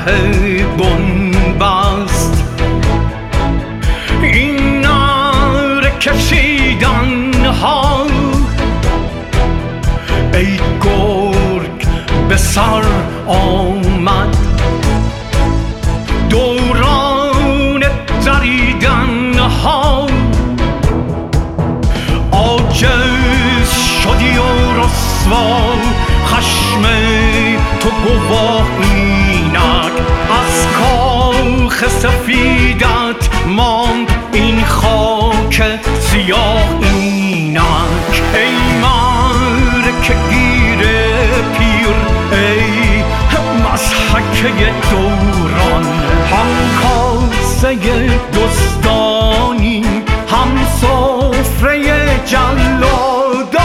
بنبست. این نعره کشیدن ها ای گرگ به سر آمد. دوران دریدن ها عاجز شدی و رسوا، خشم تو گواه اینک از کاخ سفیدت ماند این خاک سیاه اینک. ای مرک گیر پیر، ای مضحکه دوران، هم کاسه دزدانی، هم سفره جلادان.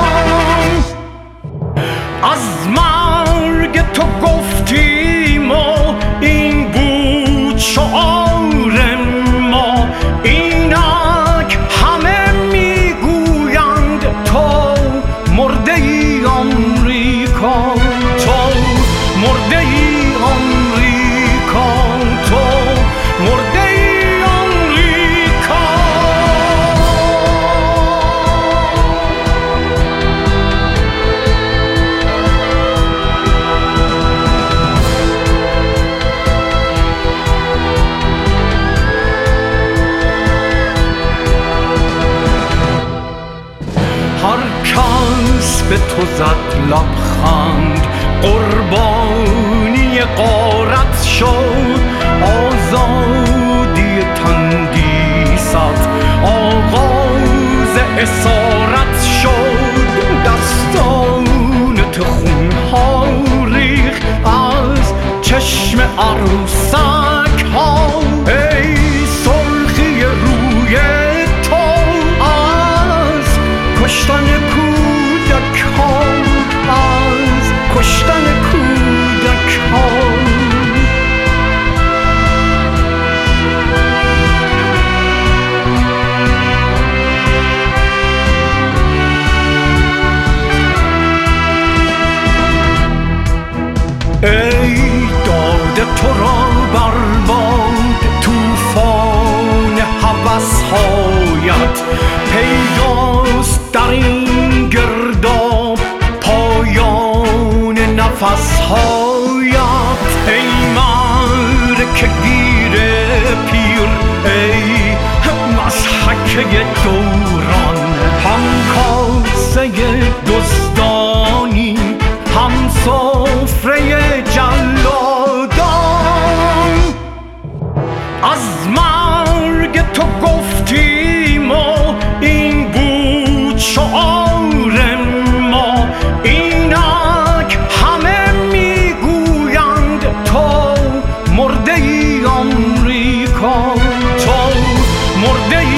از مرگ تو گفتیم و این بود شعار ما، اینک همه میگویند تو مرده ای آمریکا، تو مرده ای آمریکا، تو مرده ای آمریکا. هر کس به تو زد لبخند، قربانی غارت شد. آزادی تندیست آغاز اسارت شد. دستانت خونها ریخت از چشم عروسک ها. ای سرخی روی تو از کشتن کودک ها، از کشتن کودک ها. ای داده تو را برباد طوفان هوس‌هایت، پیداست در این گرداب پایان نفس‌هایت. ای مرک گیر پیر، ای مضحکه دوران، هم کاسه دزدانی، هم سفره جلادان. از مرگ تو گفتیم و این بود شعار ما، اینک همه میگویند تو مرده ای آمریکا، تو مرده